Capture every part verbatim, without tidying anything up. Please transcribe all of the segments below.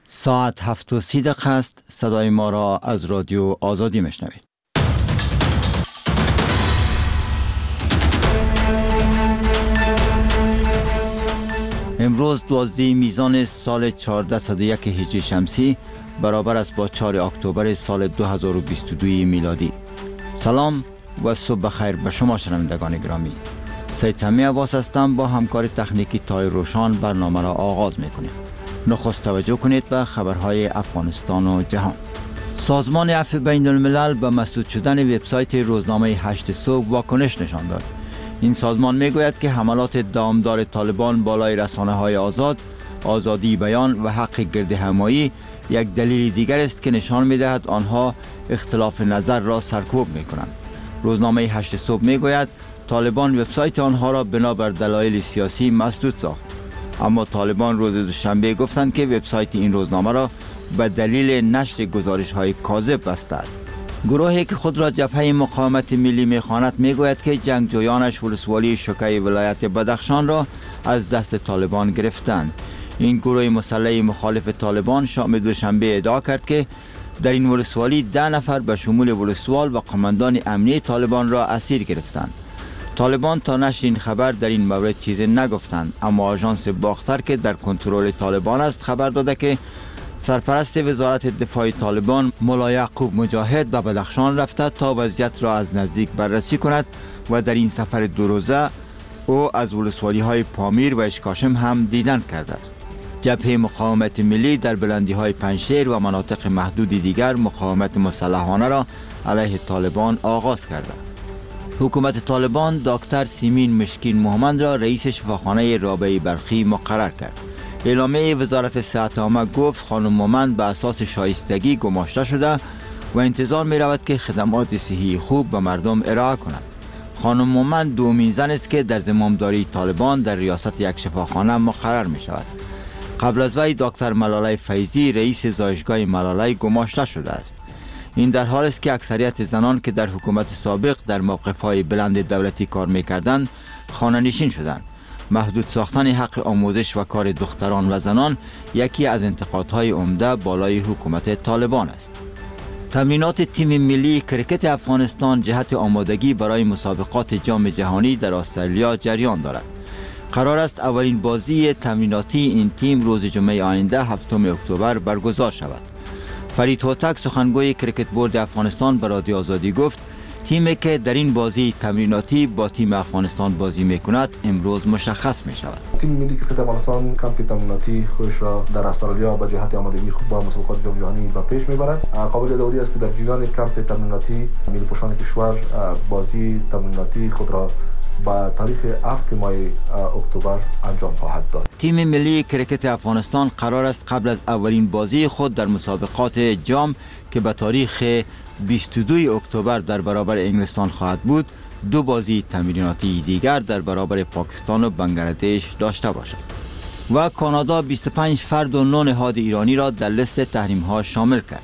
ساعت هفت و سی دقیقه است. صدای ما را از رادیو آزادی میشنوید. امروز دوازده میزان سال چهارصد و یک هجری شمسی برابر است با چهارم اکتبر سال دو هزار و بیست و دو میلادی. سلام و صبح بخیر به شما شنوندگان گرامی. سید سمی عباس هستم. با همکار تکنیکی تای روشان برنامه را آغاز میکنیم. نخست توجه کنید به خبرهای افغانستان و جهان. سازمان عفو بین الملل به مسدود شدن وبسایت روزنامه هشت صبح واکنش نشان داد. این سازمان میگوید که حملات دامدار طالبان بالای رسانه‌های آزاد، آزادی بیان و حق گردهمایی یک دلیل دیگر است که نشان می‌دهد آنها اختلاف نظر را سرکوب می‌کنند. روزنامه هشت صبح میگوید طالبان وبسایت آنها را بنابر دلایل سیاسی مسدود ساخت. اما طالبان روز دوشنبه گفتند که وبسایت این روزنامه را به دلیل نشر گزارش‌های کاذب بستند. گروهی که خود را جبهه مقاومت ملی می‌خواند میگوید که جنگجویانش ولسوالی شوکه ولایت بدخشان را از دست طالبان گرفتند. این گروه مسلح مخالف طالبان شام دوشنبه ادعا کرد که در این ولسوالی ده نفر به شمول ولسوال و قماندان امنی طالبان را اسیر گرفتند. طالبان تا نشر این خبر در این مورد چیزی نگفتند، اما آژانس باختر که در کنترل طالبان است خبر داده که سرپرست وزارت دفاع طالبان مولا یعقوب مجاهد به بدخشان رفته تا وضعیت را از نزدیک بررسی کند و در این سفر دو روزه او از ولسوالی های پامیر و اشکاشم هم دیدن کرده است. جبهه مقاومت ملی در بلندی های پنجشیر و مناطق محدود دیگر مقاومت مسلحانه را علیه طالبان آغاز کرده. حکومت طالبان دکتر سیمین مشکین محمد را رئیس شفاخانه رابعه بلخی مقرر کرد. اعلامیه وزارت صحت عامه گفت خانم مومند به اساس شایستگی گماشته شده و انتظار می رود که خدمات صحی خوب به مردم ارائه کند. خانم مومند دومین زن است که در زمامداری طالبان در ریاست یک شفاخانه مقرر می شود. قبل از وی دکتر ملاله فیضی رئیس زایشگاه ملاله گماشته شده است. این در حال است که اکثریت زنان که در حکومت سابق در موقف‌های بلند دولتی کار می‌کردند خانه نشین شدند. محدود ساختن حق آموزش و کار دختران و زنان یکی از انتقادهای عمده بالای حکومت طالبان است. تمرینات تیم ملی کرکت افغانستان جهت آمادگی برای مسابقات جام جهانی در استرالیا جریان دارد. قرار است اولین بازی تمریناتی این تیم روز جمعه آینده هفتم اکتبر برگزار شود. فرید هوتک سخنگوی کرکت بورد افغانستان به رادیو آزادی گفت تیمی که در این بازی تمریناتی با تیم افغانستان بازی میکند امروز مشخص می شود. تیم ملی کرکت افغانستان کمپ تمریناتی خودش را در استرالیا به جهت آمادگی خوب با مسابقات جام جهانی به پیش میبرد. قابل یادآوری است که در جریان کمپ تمریناتی ملی پوشان کشور بازی تمریناتی خود را با تاریخ هفتم ماه اکتبر انجام خواهد داد. تیم ملی کرکت افغانستان قرار است قبل از اولین بازی خود در مسابقات جام که به تاریخ بیست و دو اکتبر در برابر انگلستان خواهد بود، دو بازی تمریناتی دیگر در برابر پاکستان و بنگلادش داشته باشد. و کانادا بیست و پنج فرد و نه نهاد ایرانی را در لیست تحریم ها شامل کرد.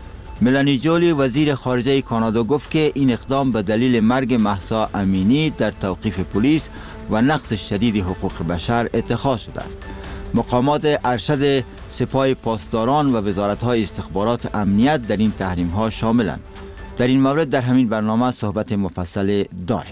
ملانی جولی وزیر خارجه کانادا گفت که این اقدام به دلیل مرگ مهسا امینی در توقیف پلیس و نقض شدید حقوق بشر اتخاذ شده است. مقامات ارشد سپاه پاسداران و وزارت‌های استخبارات امنیت در این تحریم‌ها شاملند. در این مورد در همین برنامه صحبت مفصل داریم.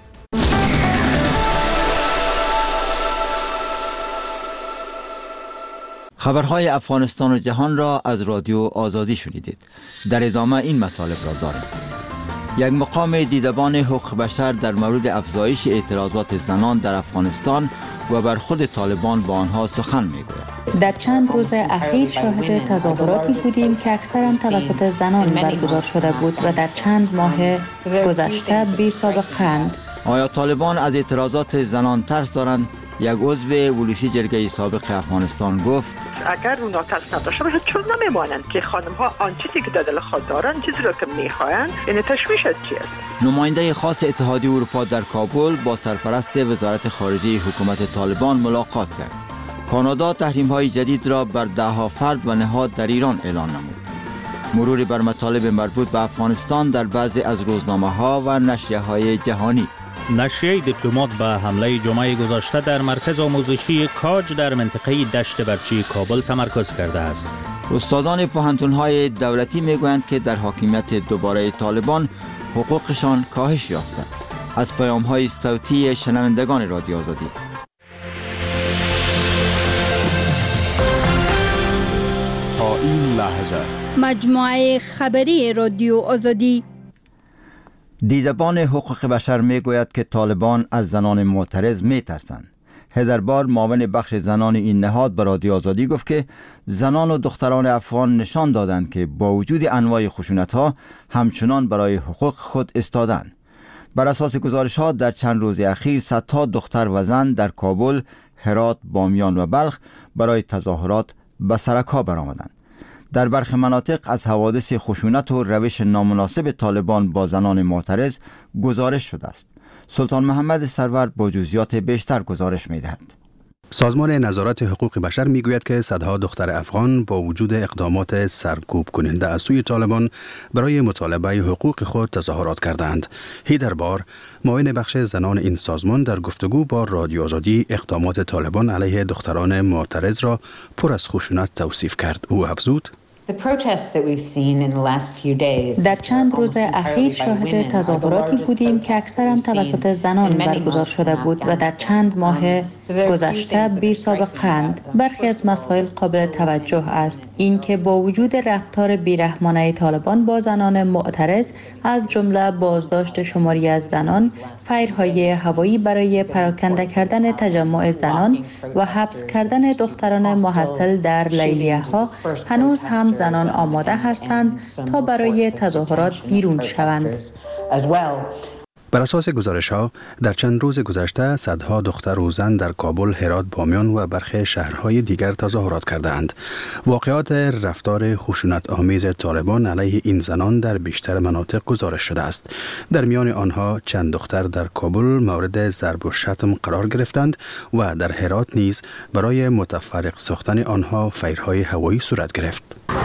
خبرهای افغانستان و جهان را از رادیو آزادی شنیدید. در ادامه این مطالب را داریم. یک مقام دیدبان حقوق بشر در مورد افزایش اعتراضات زنان در افغانستان و بر خود طالبان با آنها سخن میگوید. در چند روز اخیر شاهد تظاهراتی بودیم که اکثرا توسط زنان برگزار شده بود و در چند ماه گذشته بی سابقه‌اند. آیا طالبان از اعتراضات زنان ترس دارند؟ یک عضو ولوسی جرگه سابق افغانستان گفت اگر اونا ترس نداشته باشه چون نمیمانند که خانم ها آن چیزی که در دل خود دارن چیزی را که میخواین یعنی تشویش از چی است. نماینده خاص اتحادیه اروپا در کابل با سرپرست وزارت خارجه حکومت طالبان ملاقات کرد. کانادا تحریم های جدید را بر ده ها فرد و نهاد در ایران اعلان نمود. مرور بر مطالب مربوط به افغانستان در بعضی از روزنامه ها و نشریه های جهانی. نشریه دیپلمات به حمله جمعه گذشته در مرکز آموزشی کاج در منطقه دشت برچی کابل تمرکز کرده است. استادان پوهنتون‌های دولتی میگویند که در حاکمیت دوباره طالبان حقوقشان کاهش یافته. از پیام‌های صوتی شنوندگان رادیو آزادی. تا این لحظه مجموعه خبری رادیو آزادی. دیدبان حقوق بشر میگوید که طالبان از زنان معترض میترسند. هدربار معاون بخش زنان این نهاد به رادیو آزادی گفت که زنان و دختران افغان نشان دادند که با وجود انواع خشونت‌ها همچنان برای حقوق خود ایستادند. بر اساس گزارش‌ها در چند روز اخیر صدها دختر و زن در کابل، هرات، بامیان و بلخ برای تظاهرات به سرک‌ها برآمدند. در برخی مناطق از حوادث خشونت و روش نامناسب طالبان با زنان معترض گزارش شده است. سلطان محمد سرور با جزئیات بیشتر گزارش می‌دهد. سازمان نظارت حقوق بشر میگوید که صدها دختر افغان با وجود اقدامات سرکوب کننده از سوی طالبان برای مطالبه حقوق خود تظاهرات کردند. هیدربار معاون بخش زنان این سازمان در گفتگو با رادیو آزادی اقدامات طالبان علیه دختران معترض را پر از خشونت توصیف کرد. او افزود: در چند روز اخیر شاهد تظاهراتی بودیم که اکثرا توسط زنان برگزار شده بود و در چند ماه گذشته بی سابقه‌اند. برخی از مسائل قابل توجه است. این که با وجود رفتار بیرحمانه طالبان با زنان معترض، از جمله بازداشت شماری از زنان، فایرهای هوایی برای پراکنده کردن تجمع زنان و حبس کردن دختران محصل در لیلیه‌ها، هنوز هم زنان آماده هستند تا برای تظاهرات بیرون شوند. بر اساس گزارش‌ها در چند روز گذشته صدها دختر و زن در کابل، هرات، بامیان و برخی شهرهای دیگر تظاهرات کردند. واقعات رفتار خشونت آمیز طالبان علیه این زنان در بیشتر مناطق گزارش شده است. در میان آنها چند دختر در کابل مورد ضرب و شتم قرار گرفتند و در هرات نیز برای متفرق ساختن آنها فایرهای هوایی صورت گرفت.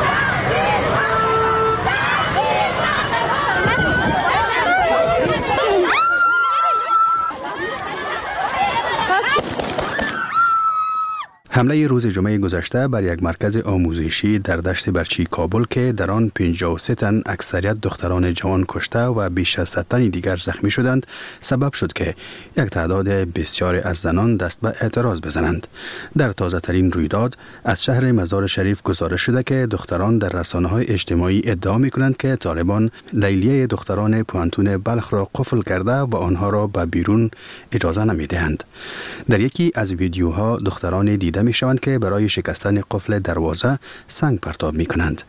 حمله روز جمعه گذشته بر یک مرکز آموزشی در دشت برچی کابل که در آن پنجاه و سه تن اکثریت دختران جوان کشته و بیش از صد تن دیگر زخمی شدند، سبب شد که یک تعداد بسیار از زنان دست به اعتراض بزنند. در تازه ترین رویداد از شهر مزار شریف گزارش شده که دختران در رسانه‌های اجتماعی ادعا می‌کنند که طالبان لیلیه دختران پوهنتون بلخ را قفل کرده و آنها را به بیرون اجازه نمی‌دهند. در یکی از ویدیوها دختران دیده می شوند که برای شکستن قفل دروازه سنگ پرتاب می کنند.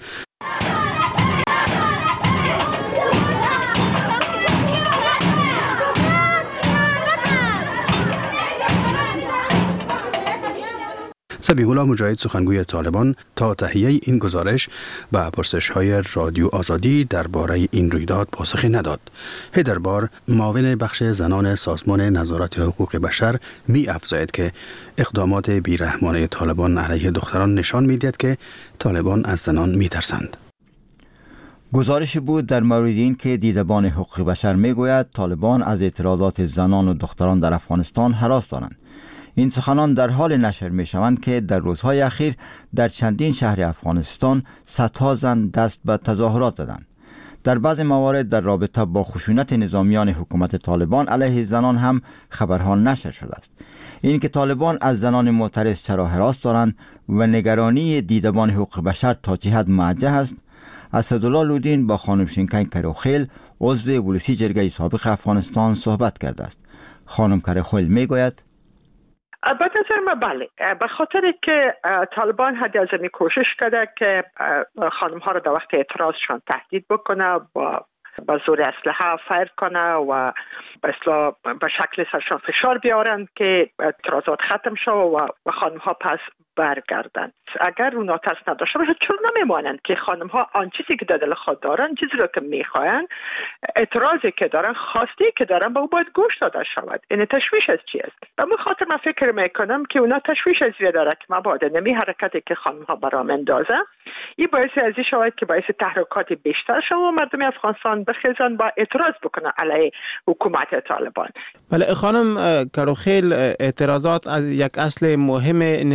ذبیح الله مجاهد سخنگوی طالبان تا تهیه این گزارش به پرسش‌های رادیو آزادی درباره این رویداد پاسخی نداد. هیدربار معاون بخش زنان سازمان نظارت حقوق بشر می افزاید که اقدامات بیرحمانه طالبان علیه دختران نشان می‌دهد که طالبان از زنان می‌ترسند. گزارش بود در مورد این که دیدبان حقوق بشر میگوید طالبان از اعتراضات زنان و دختران در افغانستان هراس دارند. این سخنان در حال نشر می شوند که در روزهای اخیر در چندین شهر افغانستان صدها زن دست به تظاهرات زدند. در بعض موارد در رابطه با خشونت نظامیان حکومت طالبان علیه زنان هم خبرها نشر شده است. این که طالبان از زنان معترض چرا هراس دارند و نگرانی دیدبان حقوق بشر تا چه حد موجه است، اسدالله لودین با خانم شینکن کروخیل عضو ولسی جرگه سابق افغانستان صحبت کرده است. خانم کروخیل میگوید: به نظر من بله، به خاطر که طالبان حد از این کوشش کرده که خانم ها رو در وقت اعتراضشان تهدید بکنه، با با زور اسلحه فایر کنه و به اصطلاح به شکل سرشان فشار بیارن که اعتراضات ختم شو و خانم ها پس برگردن. اگر اونا ترس نداشته باشه چون نمیمانند که خانم ها آن چیزی که در دل خود دارن، چیزی رو که میخواین، اعتراضی که دارن، خواستی که دارن، به او باید گوش داده شود. این تشویش از چی است؟ به من خاطر من فکر میکنم که اونا تشویش از زیر داره که مبادا نمی حرکتی که خانم ها برام اندازه این باعث ازی شود که باعث تحرکات بیشتر شود و مردم افغانستان بخیزن با اعتراض بکنن علیه حکومت طالبان. بله خانم کروخیل، اعتراضات از یک اصل مهم نظام‌های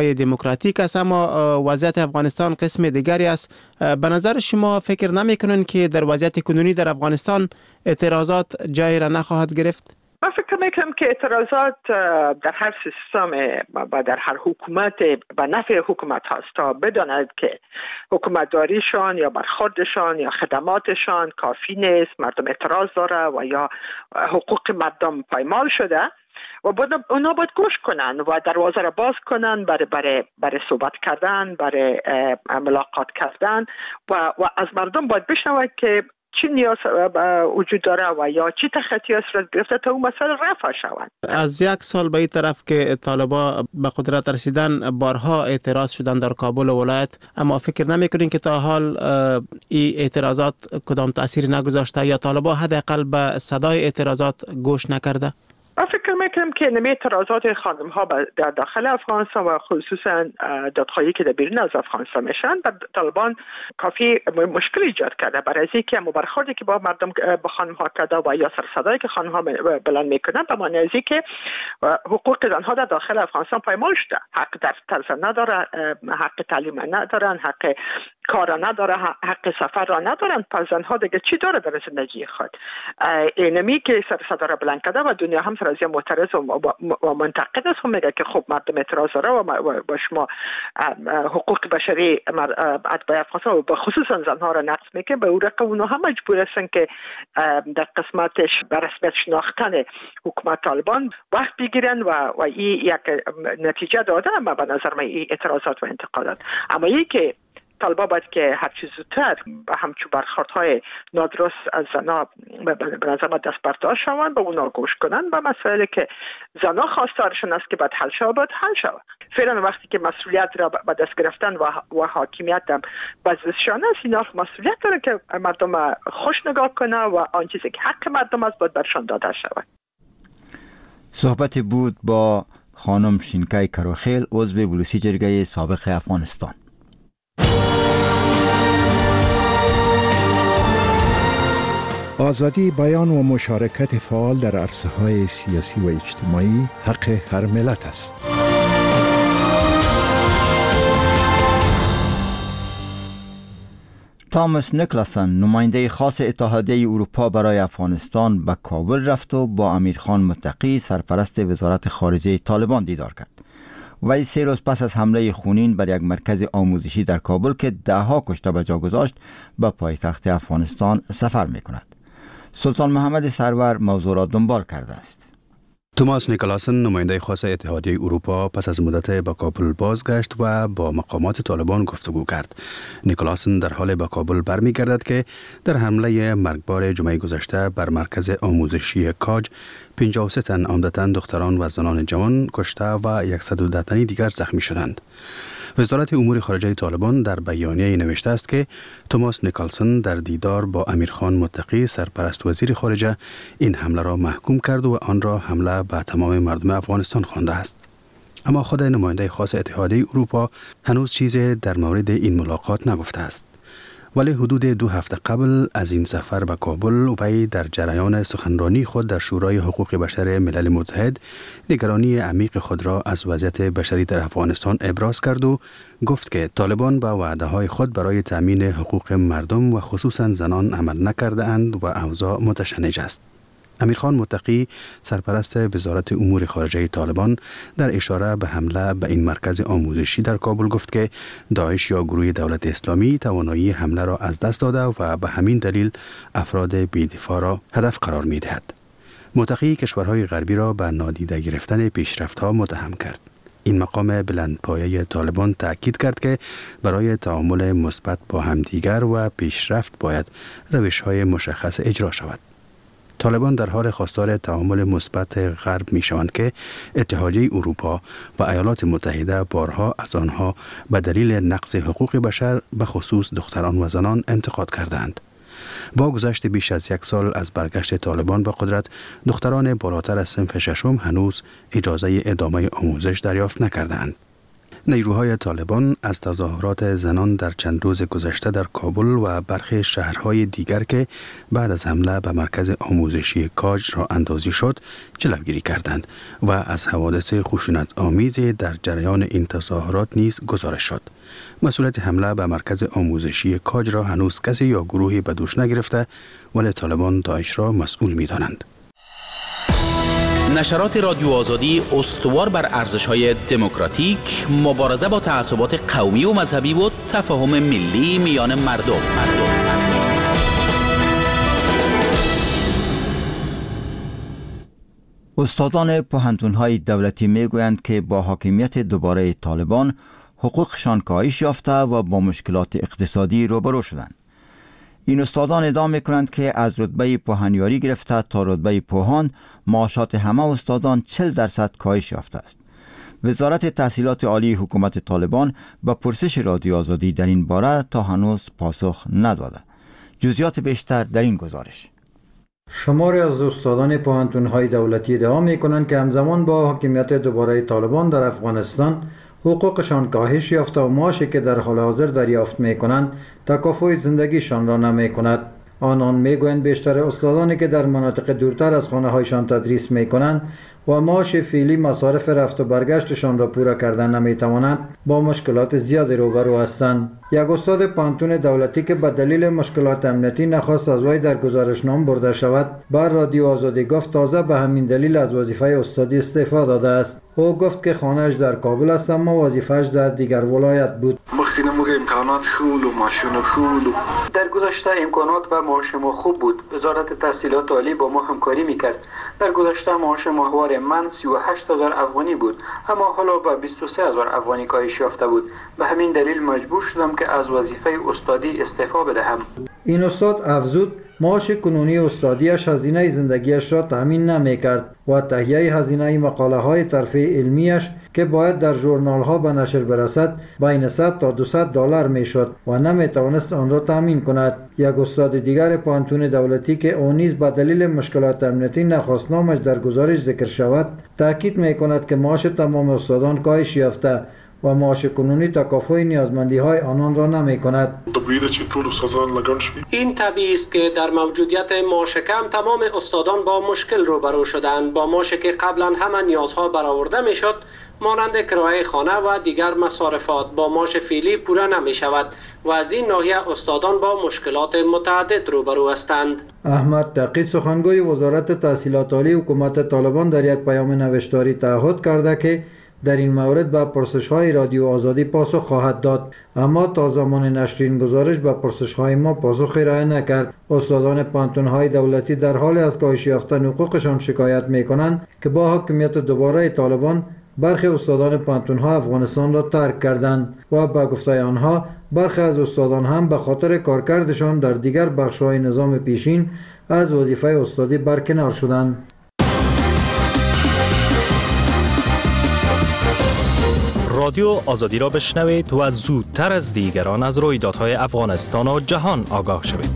دموکراتیک است، اما وضعیت افغانستان قسم دیگری است. به نظر شما فکر نمی‌کنین که در وضعیت کنونی در افغانستان اعتراضات جای را نخواهد گرفت؟ من فکر میکنم که اعتراضات در هر سیستم و در هر حکومت به نفع حکومت هست تا بداند که حکومتداریشان یا برخوردشان یا خدماتشان کافی نیست، مردم اعتراض داره و یا حقوق مردم پایمال شده و اونا باید گوش کنن و دروازه را باز کنن برای برای برای صحبت کردن، برای ملاقات کردن و و از مردم باید بشنوند که چی نیاز وجود داره و یا چی تخطی صورت گرفته تا اون مسئله رفع شود. از یک سال به این طرف که طالبان به قدرت رسیدن بارها اعتراض شدن در کابل و ولایت، اما فکر نمی‌کنین که تا حال این اعتراضات کدام تأثیر نگذاشته یا طالبان حداقل به صدای اعتراضات گوش نکرده؟ من فکر میکنم که نمی اعتراضات خانم ها در داخل افغانستان و خصوصا دادخواهی که در بیرون از افغانستان میشن در طالبان کافی مشکل ایجاد کرده برای از اینکه برخوردی که با مردم با خانم ها کرده و یا سر صدایی که خانم ها بلند میکنن به معنی از اینکه حقوق زنها در داخل افغانستان پایمال شده. حق در ترس نداره، حق تعلیم ندارن، حق کار نداره، حق سفر را ندارن. پس زنها دیگه چی داره در زندگی خود؟ اینمی که سر صدا را بلند کرده و دنیا هم سر از معترض و, و منتقد است هم میگه که خب مردم اعتراض داره و با شما حقوق بشری اتباع افغانستان و خصوصا زنها را نقض میکنه. به اون رقم اونها هم مجبور هستن که در قسمتش بر رسمیت شناختن حکومت طالبان وقت بگیرن و و این یک نتیجه داده. اما به نظر من این اعتراضات و انتقادات، اما این که طالبان باید که هر چیز زودتر به همچون برخوردهای نادرست از زنها به نظر من دست برداشت شوند، به اونا گوش کنن و مسائلی که زنها خواستارشون است که باید حل شود باید حل شود. فعلا وقتی که مسئولیت را به دست گرفتن و, و حاکمیت هم بزشان است، اینا مسئولیت داره که مردم خوش نگاه کنه و آن چیزی که حق مردم است باید برشان داده شود. صحبت بود با خانم شینکای کروخیل، عضو بلوسی جرگه سابق افغانستان. آزادی بیان و مشارکت فعال در عرصه‌های سیاسی و اجتماعی حق هر ملت است. تامس نیکلاسن، نماینده خاص اتحادیه اروپا برای افغانستان، به کابل رفت و با امیرخان متقی سرپرست وزارت خارجه طالبان دیدار کرد. وی سه روز پس از حمله خونین بر یک مرکز آموزشی در کابل که دهها کشته به جا گذاشت به پایتخت افغانستان سفر می کند. سلطان محمد سرور موضوع را دنبال کرده است. توماس نیکلاسن، نماینده خاص اتحادیه اروپا، پس از مدت به کابل بازگشت و با مقامات طالبان گفتگو کرد. نیکلاسن در حال به کابل برمیگردد که در حمله مرگبار جمعه گذشته بر مرکز آموزشی کاج پنجاه و سه تن عمدتاً دختران و زنان جوان کشته و صد و ده تنی دیگر زخمی شدند. وزارت امور خارجه طالبان در بیانیه نوشته است که توماس نیکلاسن در دیدار با امیرخان متقی سرپرست وزیر خارجه این حمله را محکوم کرد و آن را حمله به تمام مردم افغانستان خوانده است. اما خود نماینده خاص اتحادیه اروپا هنوز چیزی در مورد این ملاقات نگفته است. ولی حدود دو هفته قبل از این سفر به کابل وی در جریان سخنرانی خود در شورای حقوق بشر ملل متحد نگرانی عمیق خود را از وضعیت بشری در افغانستان ابراز کرد و گفت که طالبان با وعده‌های خود برای تامین حقوق مردم و خصوصا زنان عمل نکرده اند و اوضاع متشنج است. امیرخان متقی سرپرست وزارت امور خارجه طالبان در اشاره به حمله به این مرکز آموزشی در کابل گفت که داعش یا گروه دولت اسلامی توانایی حمله را از دست داده و به همین دلیل افراد بی‌دفاع را هدف قرار می دهد. متقی کشورهای غربی را به نادیده گرفتن پیشرفت‌ها متهم کرد. این مقام بلندپایه طالبان تأکید کرد که برای تعامل مثبت با همدیگر و پیشرفت باید روش‌های مشخص اجرا شود. طالبان در حال خواستار تعامل مثبت غرب می شوند که اتحادیه اروپا و ایالات متحده بارها از آنها به دلیل نقض حقوق بشر به خصوص دختران و زنان انتقاد کردند. با گذشت بیش از یک سال از برگشت طالبان به قدرت، دختران بالاتر از صنف ششم هنوز اجازه ادامه آموزش دریافت نکردند. نیروهای طالبان از تظاهرات زنان در چند روز گذشته در کابل و برخی شهرهای دیگر که بعد از حمله به مرکز آموزشی کاج را اندازی شد جلوگیری کردند و از حوادث خشونت آمیز در جریان این تظاهرات نیز گزارش شد. مسئولیت حمله به مرکز آموزشی کاج را هنوز کسی یا گروهی به دوش نگرفته، ولی طالبان داعش را مسئول می دانند. نشرات رادیو آزادی استوار بر ارزش‌های دموکراتیک، مبارزه با تعصبات قومی و مذهبی و تفاهم ملی میان مردم. مردم. استادان پوهنتون‌های دولتی میگویند که با حاکمیت دوباره طالبان حقوقشان کاهش یافته و با مشکلات اقتصادی روبرو شدند. این استادان ادعا میکنند که از رتبه پوهنیاری گرفته تا رتبه پوهان معاشات همه استادان چهل درصد کاهش یافته است. وزارت تحصیلات عالی حکومت طالبان به پرسش رادیو آزادی در این باره تا هنوز پاسخ نداده. جزئیات بیشتر در این گزارش. شماری از استادان پوهنتون‌های دولتی ادعا میکنند که همزمان با حاکمیت دوباره طالبان در افغانستان حقوقشان کاهش یافته و معاشی که در حال حاضر دریافت میکنند تکافؤ زندگیشان را نمیکند. آنان میگویند بیشتر استادانی که در مناطق دورتر از خانه هایشان تدریس میکنند و معاش فعلی مصارف رفت و برگشتشان را پورا کردن نمیتوانند با مشکلات زیادی روبرو هستند. یک استاد پوهنتون دولتی که به دلیل مشکلات امنیتی نخواست از وی در گزارشنامه برده شود بر رادیو آزادی گفت تازه به همین دلیل از وظیفه استادی استعفا داده است. او گفت که خانه‌اش در کابل است اما وظیفه‌اش در دیگر ولایت بود. امکانات خوب و ماشین خوب در گذشته امکانات و معاش ما خوب بود. وزارت تحصیلات عالی با ما همکاری میکرد. در گذشته معاش ماهوار من سی و هشت هزار افغانی بود اما حالا به بیست و سه هزار افغانی کاهش یافته بود. به همین دلیل مجبور شدم که از وظیفه استادی استعفا بدهم. این استاد افزود معاش کنونی استادیش هزینه زندگیش را تامین نمی‌کرد و تهیه هزینه مقاله های ترفیع علمیش که باید در ژورنال ها به نشر برسد بین صد تا دویست دلار میشد و نمیتوانست آن را تامین کند. یک استاد دیگر پوهنتون دولتی که او نیز به دلیل مشکلات امنیتی نخواست نامش در گزارش ذکر شود تاکید میکند که معاش تمام استادان کاهش یافته و معاش کنونی تکافؤ نیازمندی های آنان را نمی کند. این طبیعی است که در موجودیت معاش کم تمام استادان با مشکل روبرو شدند. با معاشی که قبلا همه نیازها برآورده می شد مانند کرایه خانه و دیگر مصارفات با معاش فعلی پورا نمی شود و از این ناحیه استادان با مشکلات متعدد روبرو هستند. احمد تقی سخنگوی وزارت تحصیلات عالی حکومت طالبان در یک پیام نوشتاری تعهد کرده که در این مورد به پرسش‌های رادیو آزادی پاسخ خواهد داد، اما تا زمان نشر این گزارش به پرسش‌های ما پاسخ ارائه نکرد. استادان پوهنتون‌های دولتی در حال از کاهش یافتن حقوقشان شکایت می‌کنند که با حاکمیت دوباره طالبان برخی استادان پوهنتون‌ها افغانستان را ترک کردند و با گفته آنها برخی از استادان هم به خاطر کارکردشان در دیگر بخش‌های نظام پیشین از وظیفه استادی برکنار شدند. رادیو آزادی را بشنوید و زودتر از دیگران از رویدادهای افغانستان و جهان آگاه شوید.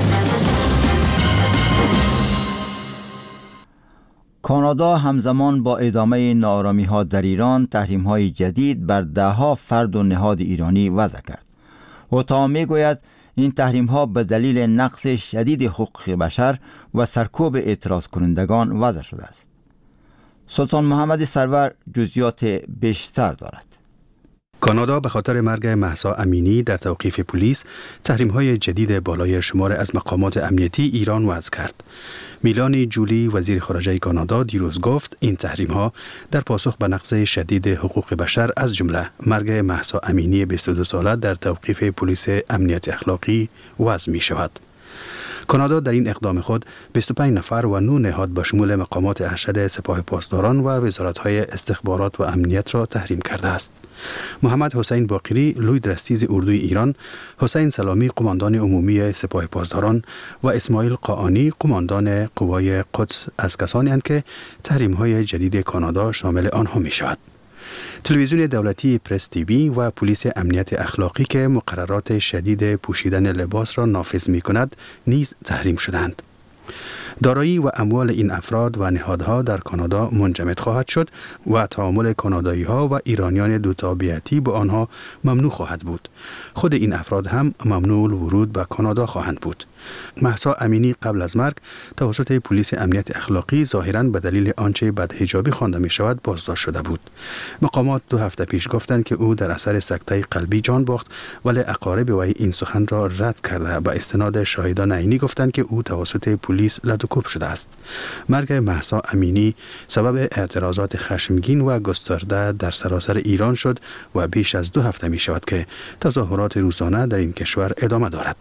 کانادا همزمان با ادامه ناآرامی‌ها در ایران تحریم‌های جدید بر ده‌ها فرد و نهاد ایرانی وضع کرد. اوتا می‌گوید این تحریم‌ها به دلیل نقض شدید حقوق بشر و سرکوب اعتراض کنندگان وضع شده است. سلطان محمد سرور جزئیات بیشتر دارد. کانادا به خاطر مرگ مهسا امینی در توقیف پلیس تحریم‌های جدید بالای شمار از مقامات امنیتی ایران وضع کرد. میلانی جولی وزیر خارجه کانادا دیروز گفت این تحریم‌ها در پاسخ به نقض شدید حقوق بشر از جمله مرگ مهسا امینی بیست و دو ساله در توقیف پلیس امنیت اخلاقی وضع می‌شود. کانادا در این اقدام خود بیست و پنج نفر و نه نهاد به شمول مقامات ارشد سپاه پاسداران و وزارت‌های استخبارات و امنیت را تحریم کرده است. محمد حسین باقری لوی درستیز اردوی ایران، حسین سلامی قماندان عمومی سپاه پاسداران و اسماعیل قاآنی قماندان قوای قدس از کسانی اند که تحریم‌های جدید کانادا شامل آنها می‌شود. تلویزیون دولتی پرس تیوی و پلیس امنیت اخلاقی که مقررات شدید پوشیدن لباس را نافذ می کند نیز تحریم شدند. دارایی و اموال این افراد و نهادها در کانادا منجمد خواهد شد و تعامل کانادایی ها و ایرانیان دو تابعیتی با آنها ممنوع خواهد بود. خود این افراد هم ممنوع ورود به کانادا خواهند بود. مهسا امینی قبل از مرگ توسط پلیس امنیت اخلاقی ظاهراً به دلیل آنچه بدحجابی خوانده می شود بازداشت شده بود. مقامات دو هفته پیش گفتند که او در اثر سکته قلبی جان باخت، ولی اقارب وی این سخن را رد کرده با استناد شاهدان عینی گفتند که او توسط پلیس لدوکوب شده است. مرگ مهسا امینی سبب اعتراضات خشمگین و گسترده در سراسر ایران شد و بیش از دو هفته می شود که تظاهرات روزانه در این کشور ادامه دارد.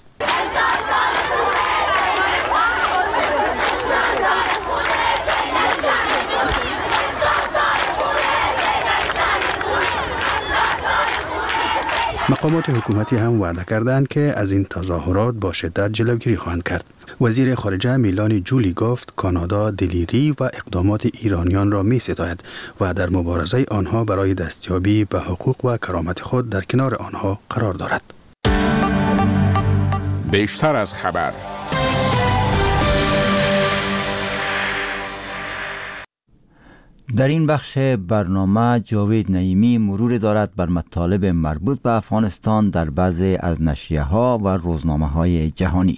مقامات حکومتی هم وعده کردند که از این تظاهرات با شدت جلوگیری خواهند کرد. وزیر خارجه میلانی جولی گفت کانادا دلیری و اقدامات ایرانیان را می ستاید و در مبارزه آنها برای دستیابی به حقوق و کرامت خود در کنار آنها قرار دارد. بیشتر از خبر. در این بخش برنامه جاوید نعیمی مرور دارد بر مطالب مربوط به افغانستان در بعضی از نشریه‌ها و روزنامه‌های جهانی.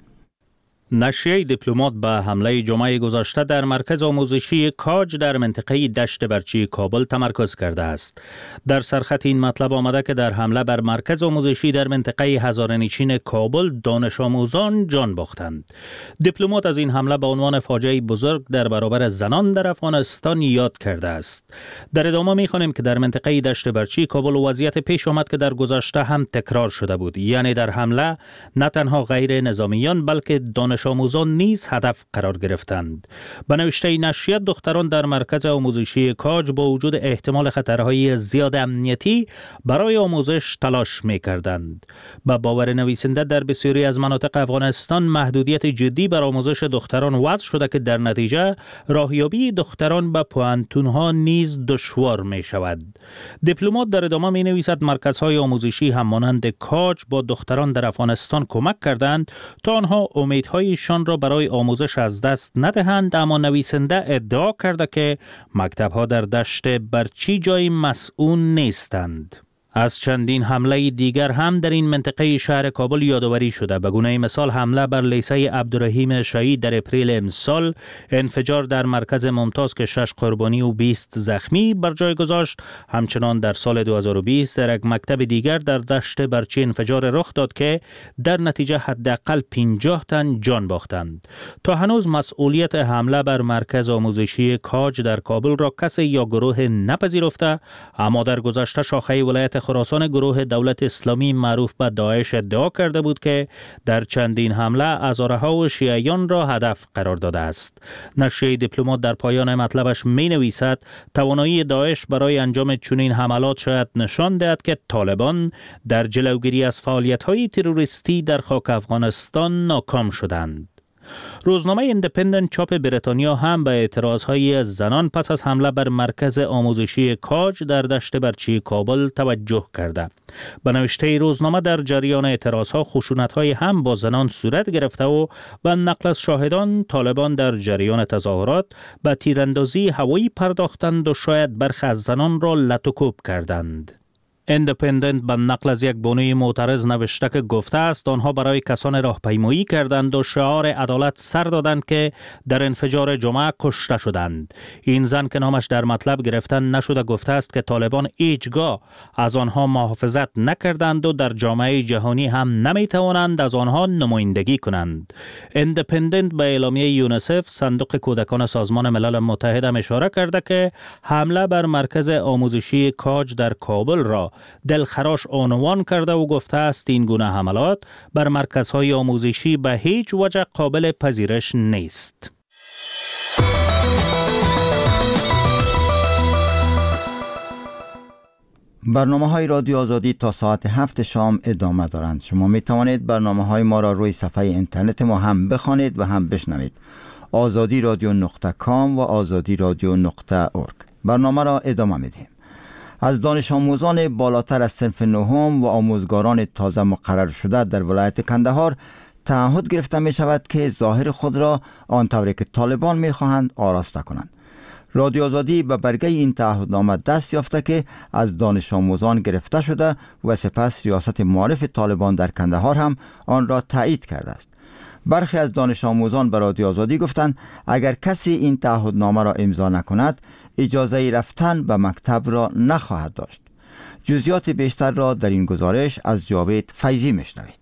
نشریه دیپلمات به حمله جمعه گذشته در مرکز آموزشی کاج در منطقه دشت برچی کابل تمرکز کرده است. در سرخط این مطلب آمده که در حمله بر مرکز آموزشی در منطقه هزاره‌نشین کابل دانش آموزان جان باختند. دیپلمات از این حمله به عنوان فاجعه بزرگ در برابر زنان در افغانستان یاد کرده است. در ادامه می‌خوانیم که در منطقه دشت برچی کابل وضعیت پیش آمد که در گذشته هم تکرار شده بود، یعنی در حمله نه تنها غیر نظامیان بلکه دانش آموزان نیز هدف قرار گرفتند. به نوشته نشریه دختران در مرکز آموزشی کاج با وجود احتمال خطرهای زیاد امنیتی برای آموزش تلاش می کردند. به باور نویسنده در بسیاری از مناطق افغانستان محدودیت جدی بر آموزش دختران وضع شده که در نتیجه راهیابی دختران به پوهنتون‌ها نیز دشوار می شود. دیپلمات در ادامه می نویسد مرکزهای آموزشی هم مانند کاج با دختران در افغانستان کمک کردند تا آنها امیدهای شان را برای آموزش از دست ندهند، اما نویسنده ادعا کرده که مکتب‌ها در دشت برچی جای مسئول نیستند. از چندین حمله دیگر هم در این منطقه شهر کابل یادآوری شده. به گونه مثال حمله بر لیسه عبدالرحیم شهید در اپریل امسال، انفجار در مرکز ممتاز که شش قربانی و بیست زخمی بر جای گذاشت. همچنان در سال دو هزار و بیست در یک مکتب دیگر در دشت برچی انفجار رخ داد که در نتیجه حداقل پنجاه تن جان باختند. تا هنوز مسئولیت حمله بر مرکز آموزشی کاج در کابل را کسی یا گروه نپذیرفته، اما در گذشته شاخه ولایت خراسان گروه دولت اسلامی معروف به داعش ادعا کرده بود که در چندین حمله هزارها و شیعیان را هدف قرار داده است. نشریه دیپلمات در پایان مطلبش می نویسد توانایی داعش برای انجام چنین حملات شاید نشان دهد که طالبان در جلوگیری از فعالیت‌های تروریستی در خاک افغانستان ناکام شدند. روزنامه ایندیپندنت چاپ بریتانیا هم به اعتراضهای زنان پس از حمله بر مرکز آموزشی کاج در دشت برچی کابل توجه کرده. به نوشته روزنامه در جریان اعتراضها خشونت‌های هم با زنان صورت گرفته و به نقل از شاهدان طالبان در جریان تظاهرات به تیراندازی هوایی پرداختند و شاید برخی از زنان را لطوکوب کردند. ایندیپندنت به نقل از یک بانوی معترض نوشته که گفته است آنها برای کسان راهپیمایی کردند و شعار عدالت سر دادند که در انفجار جمعه کشته شدند. این زن که نامش در مطلب گرفتن نشده گفته است که طالبان هیچگاه از آنها محافظت نکردند و در جامعه جهانی هم نمی توانند از آنها نمایندگی کنند. ایندیپندنت به اعلامیه یونیسف صندوق کودکان سازمان ملل متحد اشاره کرده که حمله بر مرکز آموزشی کاج در کابل را دلخراش عنوان کرده و گفته است این گونه حملات بر مرکزهای آموزشی به هیچ وجه قابل پذیرش نیست. برنامه های رادیو آزادی تا ساعت هفت شام ادامه دارند. شما می توانید برنامه های ما را روی صفحه اینترنت ما هم بخوانید و هم بشنوید. آزادی رادیو نقطه کام و آزادی رادیو نقطه اورگ. برنامه را ادامه می دهیم. از دانش آموزان بالاتر از صنف نهم و آموزگاران تازه مقرر شده در ولایت کندهار تعهد گرفته می شود که ظاهر خود را آنطوری که طالبان می خواهند آراسته کنند. رادیو آزادی به برگه این تعهدنامه دست یافته که از دانش آموزان گرفته شده و سپس ریاست معارف طالبان در کندهار هم آن را تایید کرده است. برخی از دانش آموزان به رادیو آزادی گفتند اگر کسی این تعهدنامه را امضا نکند اجازه رفتن به مکتب را نخواهد داشت. جزئیات بیشتر را در این گزارش از جاوید فیضی میشنوید.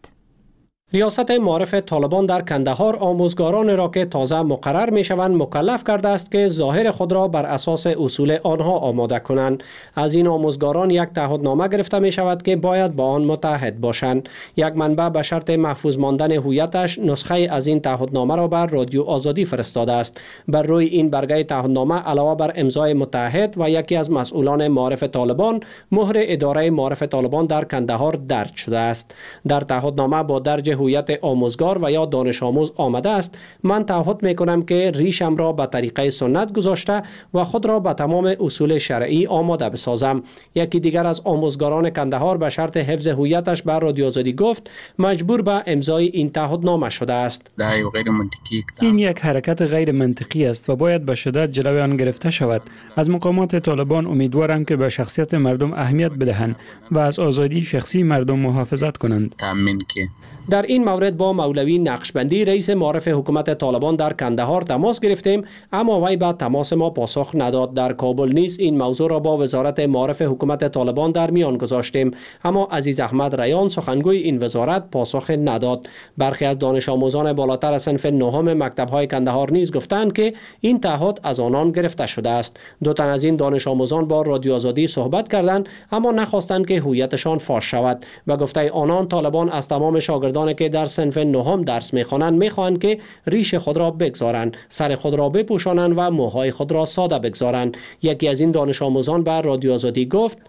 ریاست معارف طالبان در کندهار آموزگاران را که تازه مقرر می شوند مکلف کرده است که ظاهر خود را بر اساس اصول آنها آماده کنند. از این آموزگاران یک تعهدنامه گرفته می شود که باید با آن متحد باشند. یک منبع به شرط محفوظ ماندن هویتش نسخه از این تعهدنامه را بر رادیو آزادی فرستاده است. بر روی این برگه تعهدنامه علاوه بر امضای متحد و یکی از مسئولان معارف طالبان مهر اداره معارف طالبان در کندهار درج شده است. در تعهدنامه با درج هویت آموزگار و یا دانش آموز آمده است: من تعهد می کنم که ریشم را به طریقه سنت گذاشته و خود را به تمام اصول شرعی آماده بسازم. یکی دیگر از آموزگاران کندهار به شرط حفظ هویتش بر رادیو آزادی گفت مجبور به امضای این تعهدنامه شده است. غیر منطقی این یک حرکت غیر منطقی است و باید به شدت جلوی آن گرفته شود. از مقامات طالبان امیدوارم که به شخصیت مردم اهمیت بدهند و از آزادی شخصی مردم محافظت کنند. تامین که در این مورد با مولوی نقشبندی رئیس معارف حکومت طالبان در کندهار تماس گرفتیم، اما وی به تماس ما پاسخ نداد. در کابل نیز این موضوع را با وزارت معارف حکومت طالبان در میان گذاشتیم، اما عزیز احمد ریان سخنگوی این وزارت پاسخ نداد. برخی از دانش آموزان بالاتر از صنف نهم مکتب‌های کندهار نیز گفتند که این تعهد از آنان گرفته شده است. دو تن از این دانش آموزان با رادیو آزادی صحبت کردند، اما نخواستند که هویتشان فاش شود. و گفته آنان طالبان از تمام شاگردان که در صنف نهم درس می‌خوانند می‌خواهند که ریش خود را بگذارند، سر خود را بپوشانند و موهای خود را ساده بگذارند. یکی از این دانش آموزان به رادیو آزادی گفت: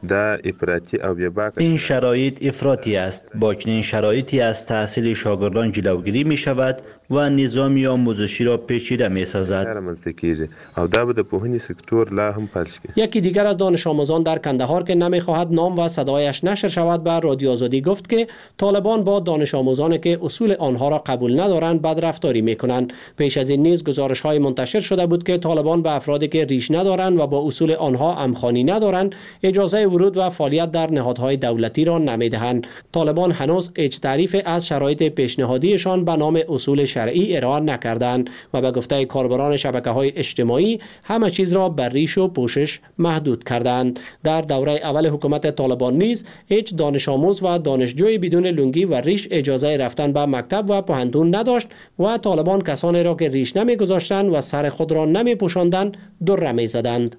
این شرایط افراطی است. با چنین شرایطی از تحصیل شاگردان جلوگیری می شود و نظام آموزشی را پیچیده می سازد. یکی دیگر از دانش آموزان در کندهار که نمی‌خواهد نام و صدایش نشر شود به رادیو آزادی گفت که طالبان با دانش آموزانی که اصول آنها را قبول ندارند بدرفتاری می‌کنند. پیش از این نیز گزارش‌های منتشر شده بود که طالبان به افرادی که ریش ندارند و با اصول آنها همخوانی ندارند اجازه ورود و فعالیت در نهادهای دولتی را نمی‌دهند. طالبان هنوز هیچ تعریف از شرایط پیشنهادیشان به نام اصول شرعی ارائه نکردند و به گفته کاربران شبکه‌های اجتماعی همه چیز را بر ریش و پوشش محدود کردند. در دوره اول حکومت طالبان نیز هیچ دانش آموز و دانشجوی بدون لنگی و ریش اجازه رفتن به مکتب و پوهنتون نداشت و طالبان کسانی را که ریش نمی‌گذاشتند و سر خود را نمی‌پوشاندند دره می‌زدند.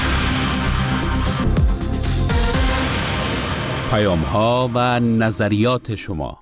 پیام‌ها و نظریات شما.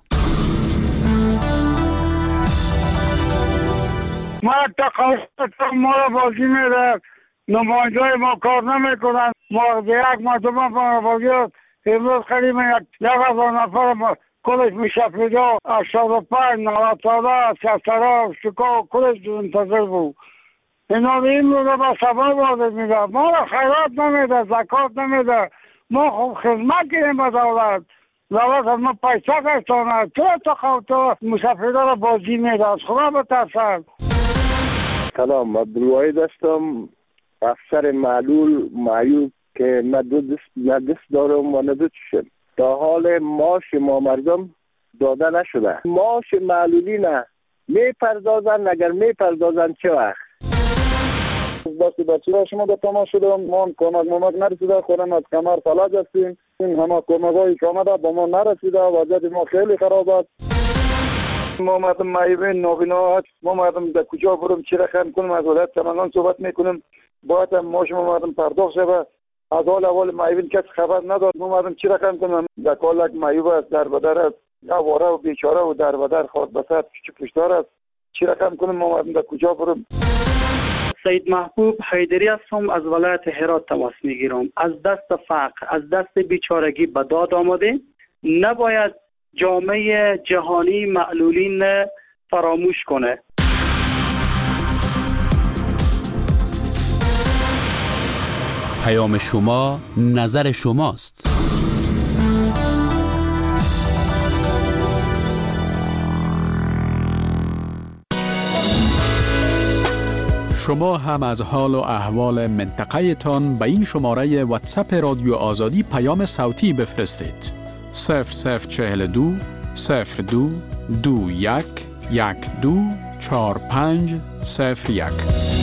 ما تقاضا ما را بازی میده، نماینده‌های ما کار نمیکنن. ما یک مرتبه ما بازی امروز خیلی یک هزار نفر ما کلش میشه پیدا هشتاد و پنج نود ساله شستره شکا کلش منتظر بود. اینا این رو به سبب وارد میده، ما را خیرات نمیده، زکات نمیده. ما خوب خدمت کنیم به دولت، دولت از ما پیسه گشتانه. تو تا تو مسافرده را بازی میده، از خدا بترسد. سلام، عبدالوحی داشتم. افسر معلول معیوب که نه دو دست نه دست دارم و نه دو چشم. تا حال معاش ما مردم داده نشده. معاش معلولی نه میپردازن، اگر میپردازن چه وقت؟ دستی بچه را شما به تماس شدم، ما کمک ممک نرسیده، خودم از کمر فلج هستیم. این همه کمک هایی که آمده با ما نرسیده، وضعیت ما خیلی خراب است. ما مردم معیوبین نابینا هست، ما مردم در کجا برم چی رقم کنم، از ولایت سمنگان صحبت میکنیم، باید هم معاش ما مردم پرداخت شود. از حال اول معیوبین کسی خبر نداد، ما مردم چی رقم کنم. در کالک معیوب است، در بدر است، آواره و بیچاره و در بدر خود بسات پشتار است، چی رقم کنم. ما مردم در کجا برم. سید محبوب حیدری هستم، از ولایت هرات تماس میگیرم. از دست فقر، از دست بیچارگی به داد آمده. نباید جامعه جهانی معلولین فراموش کنه. پیام شما نظر شماست. شما هم از حال و احوال منطقه تان به این شماره واتساپ رادیو آزادی پیام صوتی بفرستید. صفر صفر چهل دو صفر دو دو یک یک دو چهار پنج صفر یک.